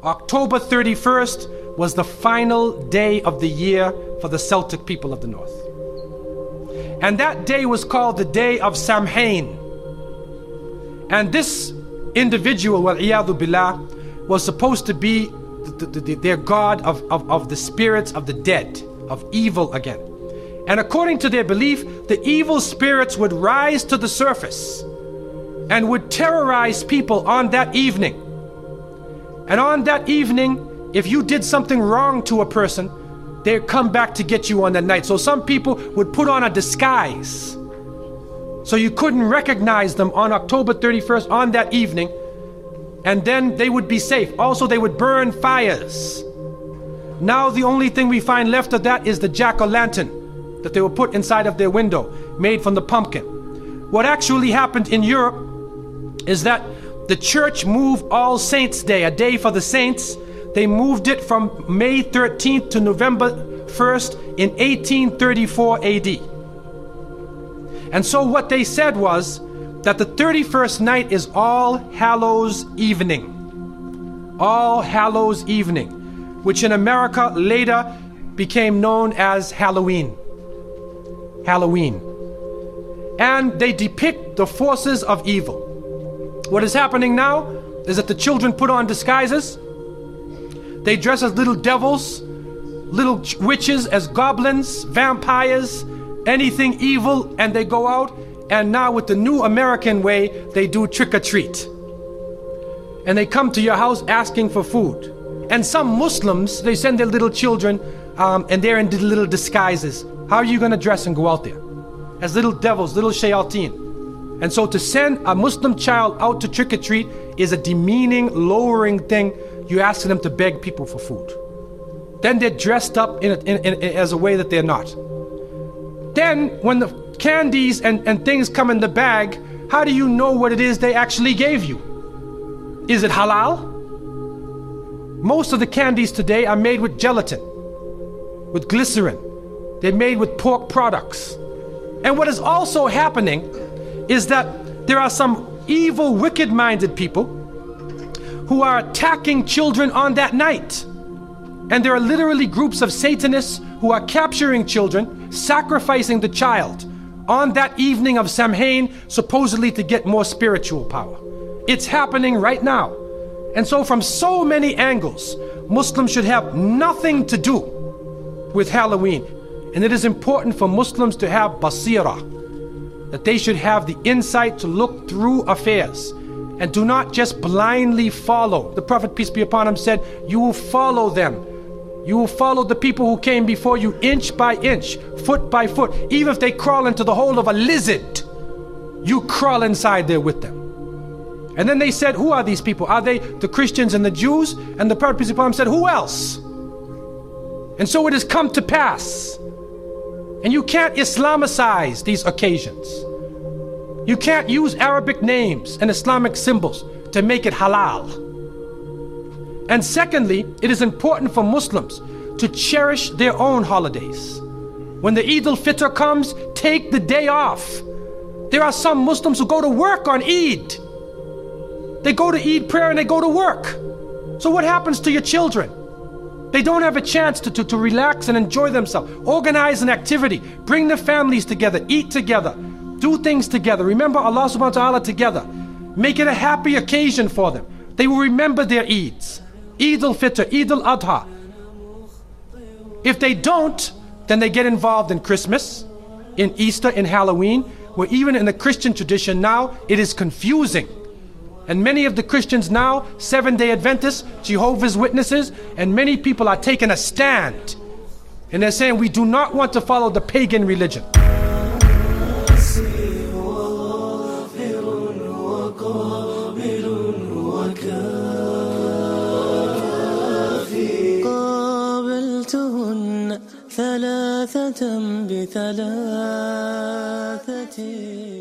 October 31st was the final day of the year for the Celtic people of the North. And that day was called the Day of Samhain. And this individual, wal-iyadhu billah, was supposed to be their god of the spirits of the dead, of evil again. And according to their belief, the evil spirits would rise to the surface and would terrorize people on that evening. And on that evening, if you did something wrong to a person, they'd come back to get you on that night. So some people would put on a disguise, so you couldn't recognize them on October 31st on that evening, and then they would be safe. Also, they would burn fires. Now the only thing we find left of that is the jack-o'-lantern that they will put inside of their window, made from the pumpkin. What actually happened in Europe is that the church moved All Saints' Day, a day for the saints. They moved it from May 13th to November 1st in 1834 AD. And so what they said was that the 31st night is All Hallows Evening. All Hallows Evening, which in America later became known as Halloween. Halloween. And they depict the forces of evil. What is happening now is that the children put on disguises. They dress as little devils, little witches, as goblins, vampires, anything evil, and they go out. And now with the new American way, they do trick-or-treat. And they come to your house asking for food. And some Muslims, they send their little children and they're in little disguises. How are you going to dress and go out there? As little devils, little shayateen. And so to send a Muslim child out to trick-or-treat is a demeaning, lowering thing. You ask them to beg people for food. Then they're dressed up as a way that they're not. Then when the candies and things come in the bag, how do you know what it is they actually gave you? Is it halal? Most of the candies today are made with gelatin, with glycerin. They're made with pork products. And what is also happening is that there are some evil, wicked-minded people who are attacking children on that night. And there are literally groups of Satanists who are capturing children, sacrificing the child on that evening of Samhain, supposedly to get more spiritual power. It's happening right now. And so from so many angles, Muslims should have nothing to do with Halloween. And it is important for Muslims to have basira, that they should have the insight to look through affairs and do not just blindly follow. The Prophet, peace be upon him, said, you will follow them. You will follow the people who came before you inch by inch, foot by foot. Even if they crawl into the hole of a lizard, you crawl inside there with them. And then they said, who are these people? Are they the Christians and the Jews? And the Prophet, peace be upon him, said, who else? And so it has come to pass. And you can't Islamicize these occasions. You can't use Arabic names and Islamic symbols to make it halal. And secondly, it is important for Muslims to cherish their own holidays. When the Eid al-Fitr comes, take the day off. There are some Muslims who go to work on Eid. They go to Eid prayer and they go to work. So what happens to your children? They don't have a chance to relax and enjoy themselves. Organize an activity. Bring their families together. Eat together. Do things together. Remember Allah subhanahu wa ta'ala together. Make it a happy occasion for them. They will remember their Eids. Eid al-Fitr, Eid al-Adha. If they don't, then they get involved in Christmas, in Easter, in Halloween, where even in the Christian tradition now, it is confusing. And many of the Christians now, Seventh-day Adventists, Jehovah's Witnesses, and many people are taking a stand. And they're saying, we do not want to follow the pagan religion. ثلاثة بثلاثة